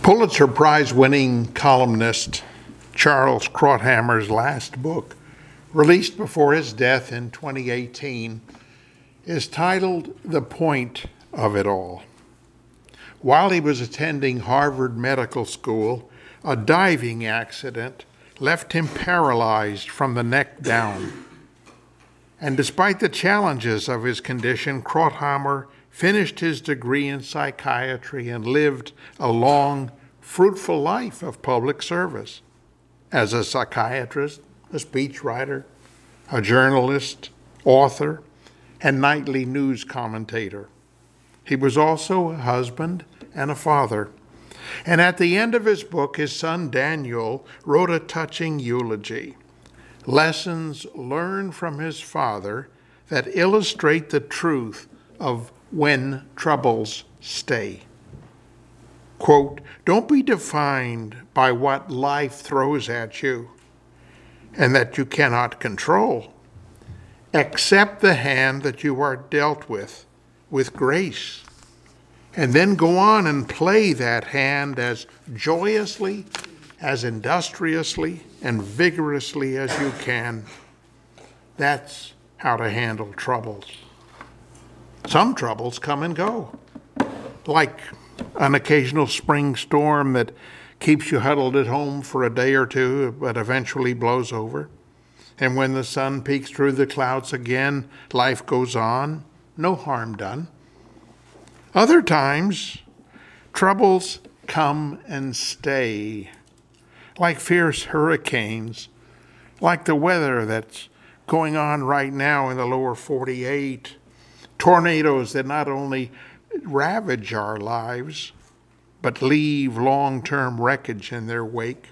Pulitzer Prize-winning columnist Charles Krauthammer's last book, released before his death in 2018, is titled The Point of It All. While he was attending Harvard Medical School, a diving accident left him paralyzed from the neck down. And despite the challenges of his condition, Krauthammer finished his degree in psychiatry and lived a long, fruitful life of public service as a psychiatrist, a speechwriter, a journalist, author, and nightly news commentator. He was also a husband and a father. And at the end of his book, his son Daniel wrote a touching eulogy. Lessons learned from his father that illustrate the truth of when troubles stay. Quote, "Don't be defined by what life throws at you and that you cannot control. Accept the hand that you are dealt with grace, and then go on and play that hand as joyously, as industriously, and vigorously as you can. That's how to handle troubles. Some troubles come and go, like an occasional spring storm that keeps you huddled at home for a day or two, but eventually blows over. And when the sun peeks through the clouds again, life goes on, no harm done. Other times, troubles come and stay, like fierce hurricanes, like the weather that's going on right now in the lower 48, tornadoes that not only ravage our lives, but leave long-term wreckage in their wake.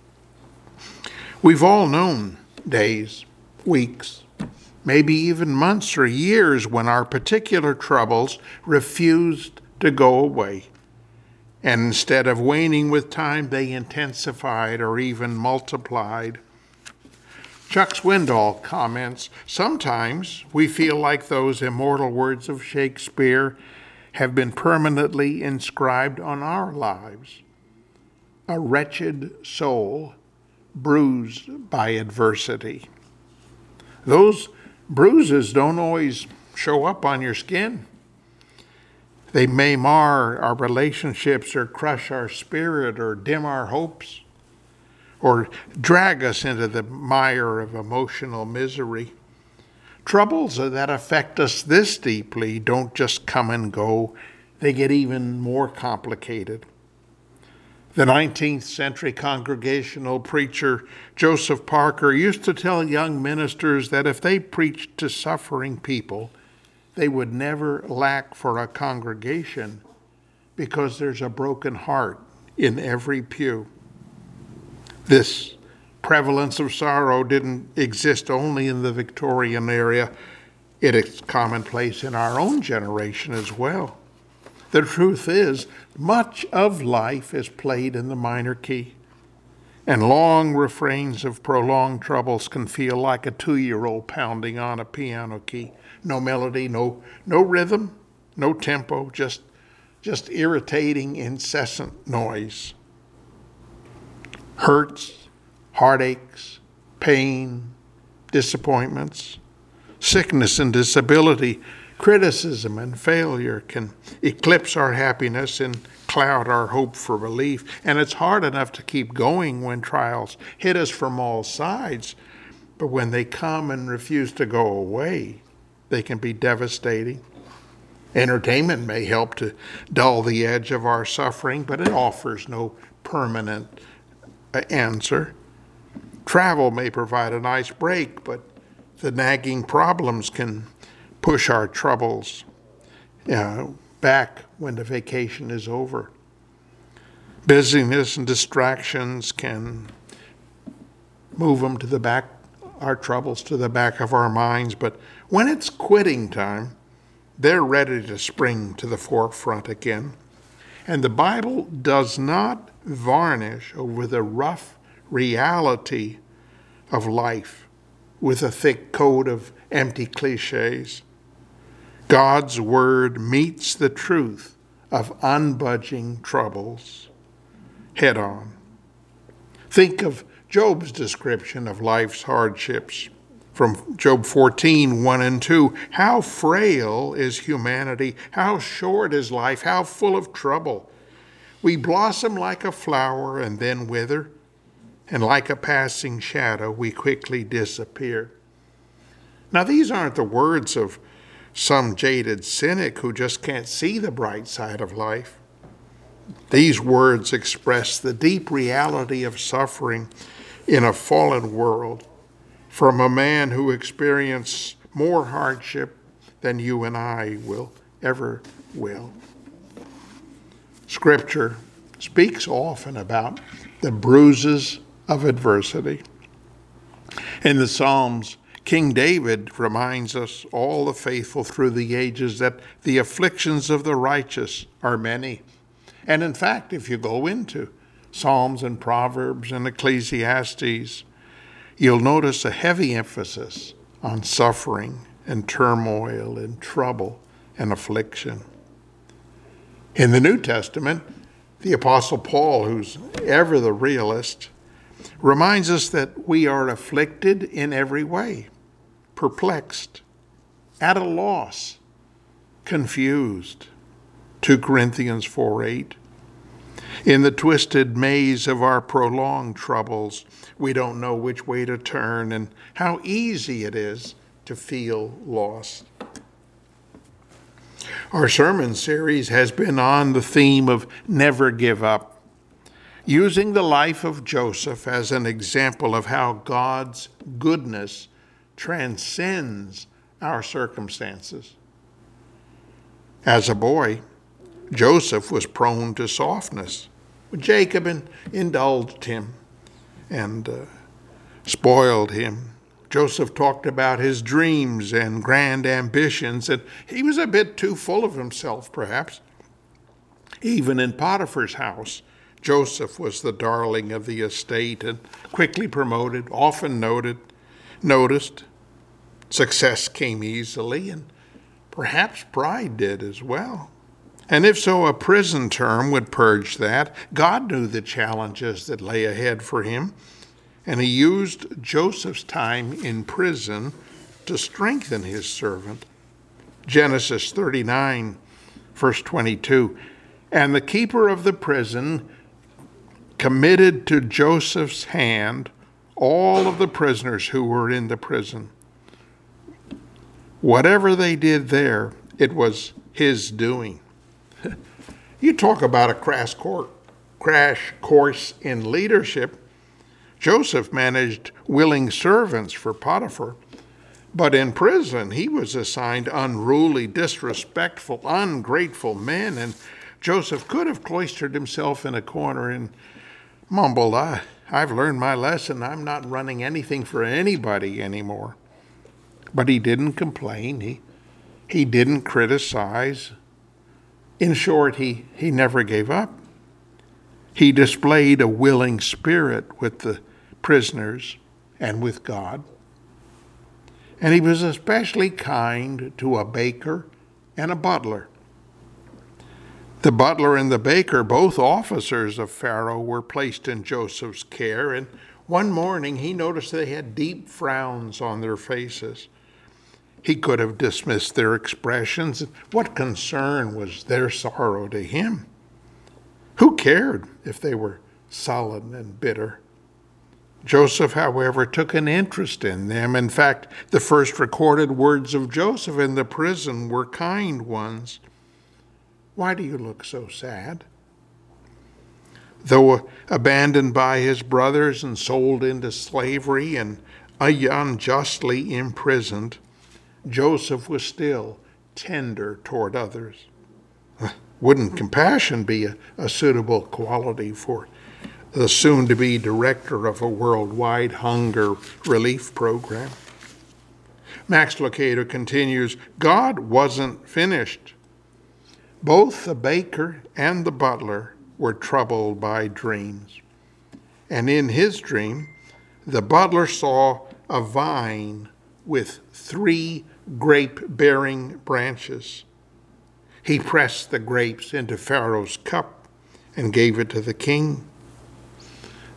We've all known days, weeks, maybe even months or years when our particular troubles refused to go away. And instead of waning with time, they intensified or even multiplied. Chuck Swindoll comments, "Sometimes we feel like those immortal words of Shakespeare have been permanently inscribed on our lives. A wretched soul bruised by adversity." Those bruises don't always show up on your skin. They may mar our relationships or crush our spirit or dim our hopes or drag us into the mire of emotional misery. Troubles that affect us this deeply don't just come and go. They get even more complicated. The 19th century congregational preacher Joseph Parker used to tell young ministers that if they preached to suffering people, they would never lack for a congregation because there's a broken heart in every pew. This prevalence of sorrow didn't exist only in the Victorian era. It is commonplace in our own generation as well. The truth is, much of life is played in the minor key, and long refrains of prolonged troubles can feel like a 2-year-old pounding on a piano key. No melody, no rhythm, no tempo, just irritating, incessant noise. Hurts, heartaches, pain, disappointments, sickness and disability, criticism and failure can eclipse our happiness and cloud our hope for relief. And it's hard enough to keep going when trials hit us from all sides. But when they come and refuse to go away, they can be devastating. Entertainment may help to dull the edge of our suffering, but it offers no permanent answer. Travel may provide a nice break, but the nagging problems can push our troubles back when the vacation is over. Busyness and distractions can move them to the back, our troubles to the back of our minds, but when it's quitting time, they're ready to spring to the forefront again. And the Bible does not varnish over the rough reality of life with a thick coat of empty cliches. God's word meets the truth of unbudging troubles. head on. Think of Job's description of life's hardships from Job 14, 1 and 2. How frail is humanity, how short is life, how full of trouble. We blossom like a flower and then wither, and like a passing shadow we quickly disappear. Now, these aren't the words of some jaded cynic who just can't see the bright side of life. These words express the deep reality of suffering in a fallen world from a man who experienced more hardship than you and I will ever will. Scripture speaks often about the bruises of adversity. In the Psalms, King David reminds us, all the faithful through the ages, that the afflictions of the righteous are many. And in fact, if you go into Psalms and Proverbs and Ecclesiastes, you'll notice a heavy emphasis on suffering and turmoil and trouble and affliction. In the New Testament, the Apostle Paul, who's ever the realist, reminds us that we are afflicted in every way, perplexed, at a loss, confused. 2 Corinthians 4:8. In the twisted maze of our prolonged troubles, we don't know which way to turn and how easy it is to feel lost. Our sermon series has been on the theme of never give up, using the life of Joseph as an example of how God's goodness transcends our circumstances. As a boy, Joseph was prone to softness. Jacob indulged him and spoiled him. Joseph talked about his dreams and grand ambitions, and he was a bit too full of himself, perhaps. Even in Potiphar's house, Joseph was the darling of the estate and quickly promoted, often noticed. Success came easily, and perhaps pride did as well. And if so, a prison term would purge that. God knew the challenges that lay ahead for him, and he used Joseph's time in prison to strengthen his servant. Genesis 39, verse 22. And the keeper of the prison committed to Joseph's hand all of the prisoners who were in the prison. Whatever they did there, it was his doing. You talk about a crash course in leadership. Joseph managed willing servants for Potiphar, but in prison he was assigned unruly, disrespectful, ungrateful men, and Joseph could have cloistered himself in a corner and mumbled, I've learned my lesson. I'm not running anything for anybody anymore. But he didn't complain. He didn't criticize. In short, he never gave up. He displayed a willing spirit with the prisoners and with God. And he was especially kind to a baker and a butler. The butler and the baker, both officers of Pharaoh, were placed in Joseph's care, and one morning he noticed they had deep frowns on their faces. He could have dismissed their expressions. What concern was their sorrow to him? Who cared if they were sullen and bitter? Joseph, however, took an interest in them. In fact, the first recorded words of Joseph in the prison were kind ones. Why do you look so sad? Though abandoned by his brothers and sold into slavery and unjustly imprisoned, Joseph was still tender toward others. Wouldn't compassion be a suitable quality for the soon-to-be director of a worldwide hunger relief program? Max Lucado continues, God wasn't finished. Both the baker and the butler were troubled by dreams. And in his dream, the butler saw a vine with 3 grape-bearing branches. He pressed the grapes into Pharaoh's cup and gave it to the king.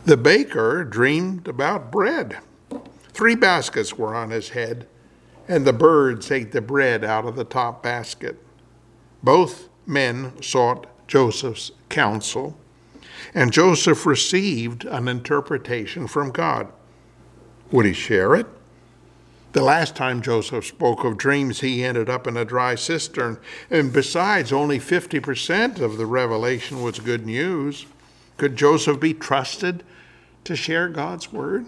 The baker dreamed about bread. 3 baskets were on his head, and the birds ate the bread out of the top basket. Both men sought Joseph's counsel, and Joseph received an interpretation from God. Would he share it? The last time Joseph spoke of dreams, he ended up in a dry cistern. And besides, only 50% of the revelation was good news. Could Joseph be trusted to share God's word?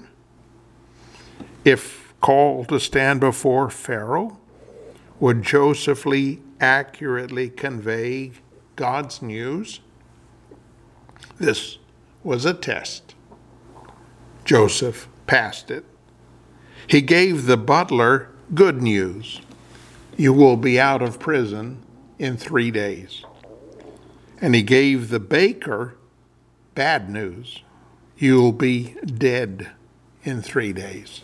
If called to stand before Pharaoh, would Joseph accurately convey God's news? This was a test. Joseph passed it. He gave the butler good news. You will be out of prison in 3 days. And he gave the baker bad news. You'll be dead in 3 days.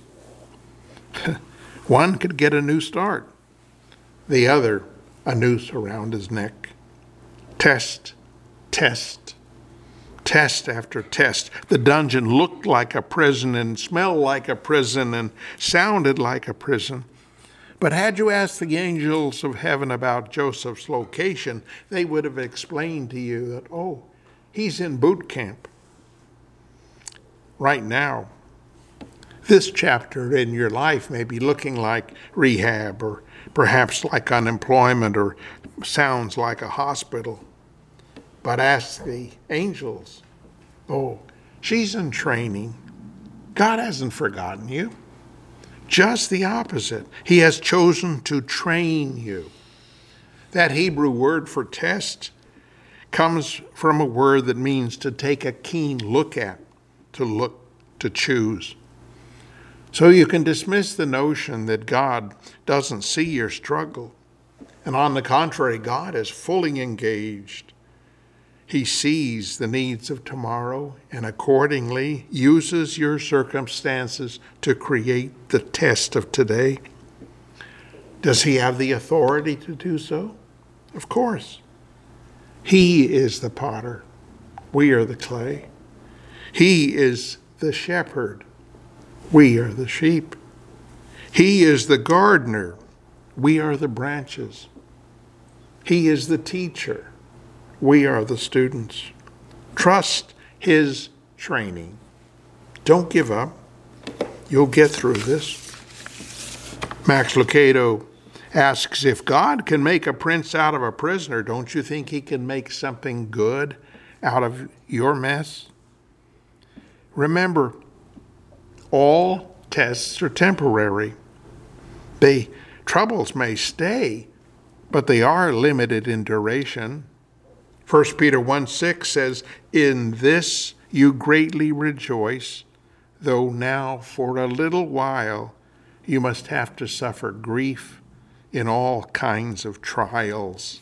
One could get a new start. The other, a noose around his neck. Test, test, test after test. The dungeon looked like a prison and smelled like a prison and sounded like a prison. But had you asked the angels of heaven about Joseph's location, they would have explained to you that, oh, he's in boot camp. Right now, this chapter in your life may be looking like rehab or perhaps like unemployment or sounds like a hospital. But ask the angels, oh, she's in training. God hasn't forgotten you. Just the opposite. He has chosen to train you. That Hebrew word for test comes from a word that means to take a keen look at, to choose. So you can dismiss the notion that God doesn't see your struggle. And on the contrary, God is fully engaged. He sees the needs of tomorrow and accordingly uses your circumstances to create the test of today. Does he have the authority to do so? Of course. He is the potter. We are the clay. He is the shepherd. We are the sheep. He is the gardener. We are the branches. He is the teacher. We are the students. Trust his training. Don't give up. You'll get through this. Max Lucado asks, if God can make a prince out of a prisoner, don't you think he can make something good out of your mess? Remember, all tests are temporary. Troubles may stay, but they are limited in duration. 1 Peter 1:6 says, in this you greatly rejoice, though now for a little while you must have to suffer grief in all kinds of trials.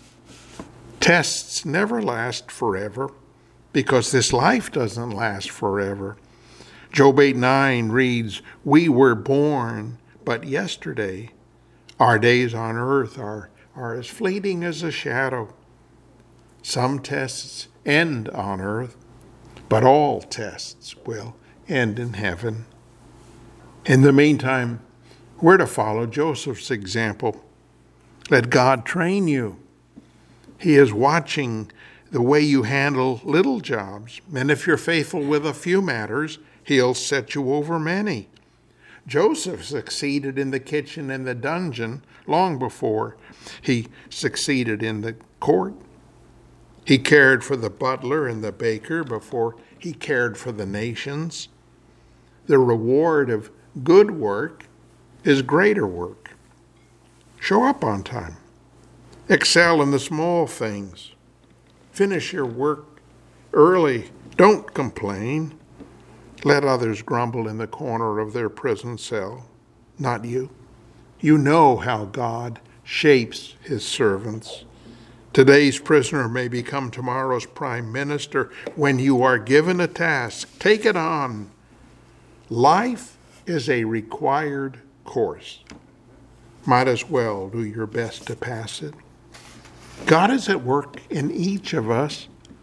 Tests never last forever because this life doesn't last forever. Job 8:9 reads, we were born but yesterday. Our days on earth are as fleeting as a shadow. Some tests end on earth, but all tests will end in heaven. In the meantime, we're to follow Joseph's example. Let God train you. He is watching the way you handle little jobs, and if you're faithful with a few matters, he'll set you over many. Joseph succeeded in the kitchen and the dungeon long before he succeeded in the court. He cared for the butler and the baker before he cared for the nations. The reward of good work is greater work. Show up on time. Excel in the small things. Finish your work early. Don't complain. Let others grumble in the corner of their prison cell, not you. You know how God shapes his servants. Today's prisoner may become tomorrow's prime minister. When you are given a task, take it on. Life is a required course. Might as well do your best to pass it. God is at work in each of us.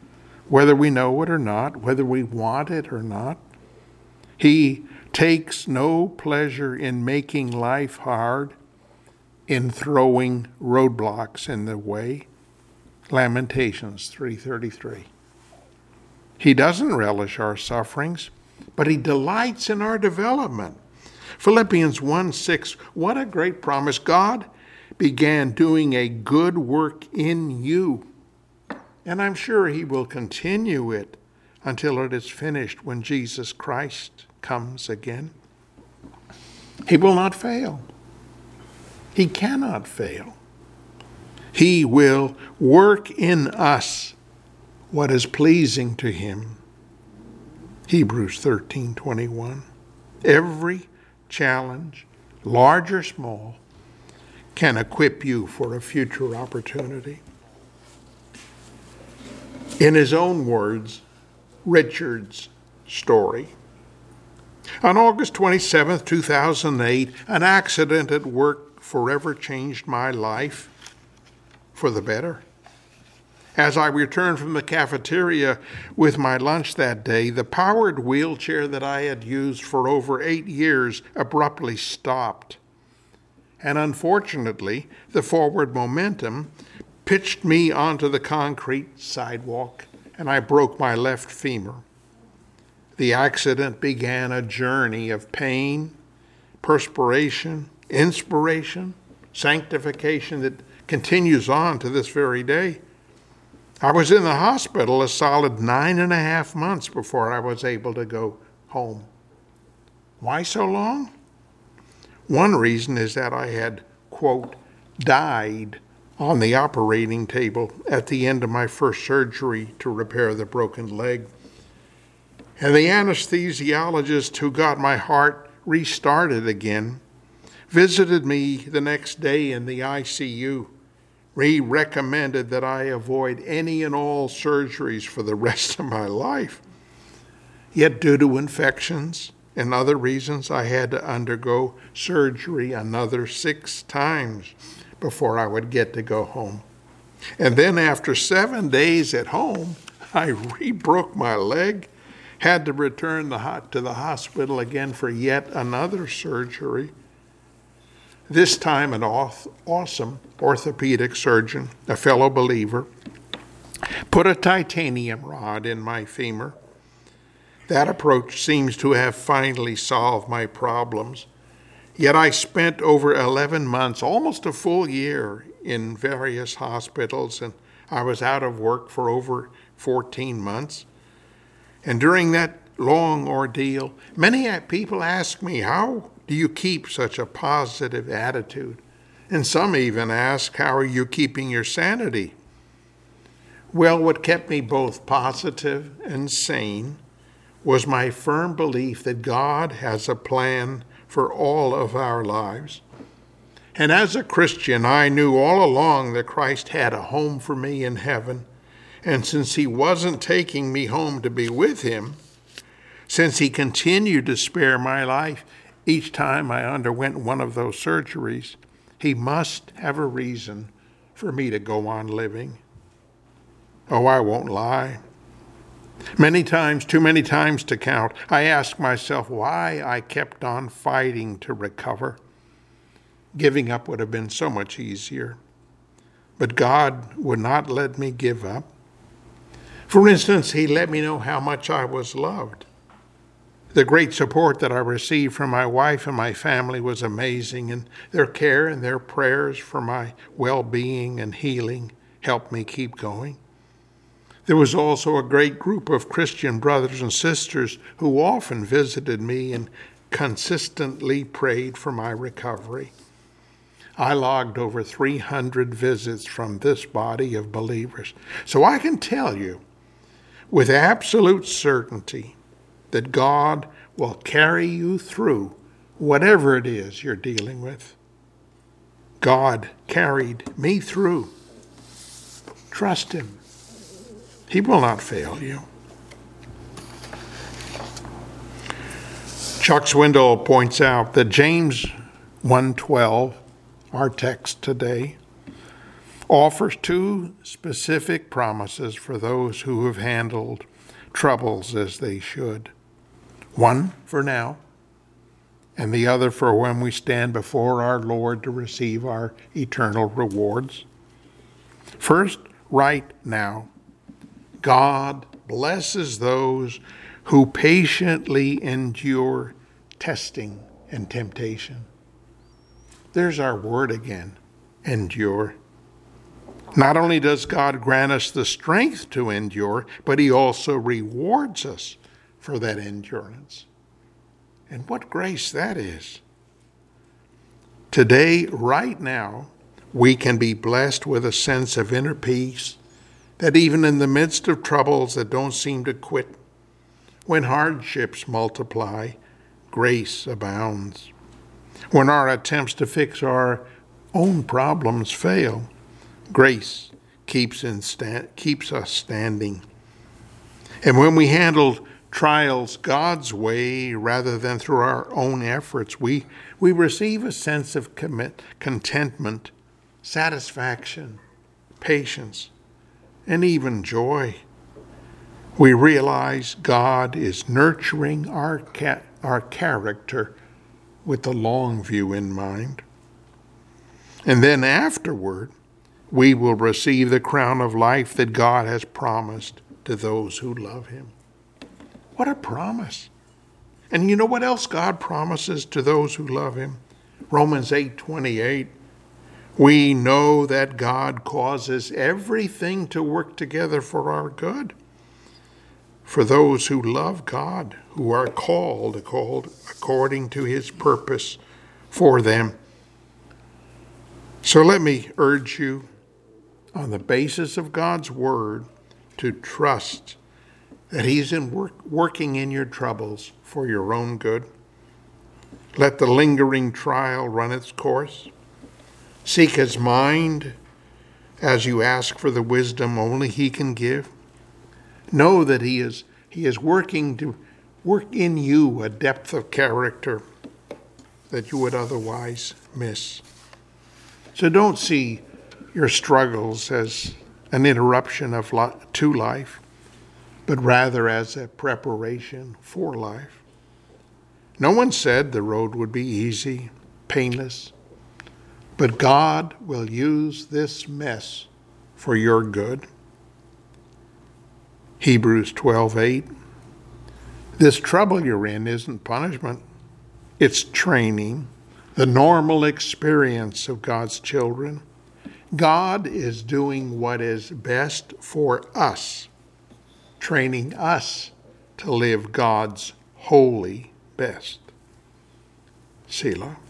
whether we know it or not, whether we want it or not. He takes no pleasure in making life hard, in throwing roadblocks in the way. Lamentations 3:33. He doesn't relish our sufferings, but he delights in our development. Philippians 1:6, what a great promise. God began doing a good work in you, and I'm sure he will continue it until it is finished when Jesus Christ comes again. He will not fail. He cannot fail. He will work in us what is pleasing to him. Hebrews 13:21. Every challenge, large or small, can equip you for a future opportunity. In his own words, Richard's story. On August 27, 2008, an accident at work forever changed my life for the better. As I returned from the cafeteria with my lunch that day, the powered wheelchair that I had used for over 8 years abruptly stopped. And unfortunately, the forward momentum pitched me onto the concrete sidewalk, and I broke my left femur. The accident began a journey of pain, perspiration, inspiration, sanctification that continues on to this very day. I was in the hospital a solid 9.5 months before I was able to go home. Why so long? One reason is that I had, quote, died on the operating table at the end of my first surgery to repair the broken leg. And the anesthesiologist who got my heart restarted again visited me the next day in the ICU. He recommended that I avoid any and all surgeries for the rest of my life. Yet due to infections and other reasons, I had to undergo surgery another 6 times before I would get to go home. And then after 7 days at home, I re-broke my leg, had to return to the hospital again for yet another surgery. This time an awesome orthopedic surgeon, a fellow believer, put a titanium rod in my femur. That approach seems to have finally solved my problems. Yet I spent over 11 months, almost a full year, in various hospitals, and I was out of work for over 14 months. And during that long ordeal, many people ask me, how do you keep such a positive attitude? And some even ask, how are you keeping your sanity? Well, what kept me both positive and sane was my firm belief that God has a plan for all of our lives. And as a Christian, I knew all along that Christ had a home for me in heaven. And since he wasn't taking me home to be with him, since he continued to spare my life each time I underwent one of those surgeries, he must have a reason for me to go on living. Oh, I won't lie. Many times, too many times to count, I asked myself why I kept on fighting to recover. Giving up would have been so much easier. But God would not let me give up. For instance, he let me know how much I was loved. The great support that I received from my wife and my family was amazing, and their care and their prayers for my well-being and healing helped me keep going. There was also a great group of Christian brothers and sisters who often visited me and consistently prayed for my recovery. I logged over 300 visits from this body of believers. So I can tell you with absolute certainty that God will carry you through whatever it is you're dealing with. God carried me through. Trust him. He will not fail you. Chuck Swindoll points out that James 1:12, our text today, offers two specific promises for those who have handled troubles as they should. One for now, and the other for when we stand before our Lord to receive our eternal rewards. First, right now, God blesses those who patiently endure testing and temptation. There's our word again, endure. Not only does God grant us the strength to endure, but he also rewards us for that endurance. And what grace that is. Today, right now, we can be blessed with a sense of inner peace that even in the midst of troubles that don't seem to quit, when hardships multiply, grace abounds. When our attempts to fix our own problems fail, grace keeps us standing. And when we handle trials God's way rather than through our own efforts, we receive a sense of contentment, satisfaction, patience, and even joy. We realize God is nurturing our character with the long view in mind. And then afterward, we will receive the crown of life that God has promised to those who love him. What a promise. And you know what else God promises to those who love him? Romans 8:28. We know that God causes everything to work together for our good, for those who love God, who are called according to his purpose for them. So let me urge you, on the basis of God's word, to trust that he's working in your troubles for your own good. Let the lingering trial run its course. Seek his mind as you ask for the wisdom only he can give. Know that he is working to work in you a depth of character that you would otherwise miss. So don't see your struggles as an interruption to life, but rather as a preparation for life. No one said the road would be easy, painless, but God will use this mess for your good. Hebrews 12:8. This trouble you're in isn't punishment, it's training, the normal experience of God's children. God is doing what is best for us, training us to live God's holy best. Selah.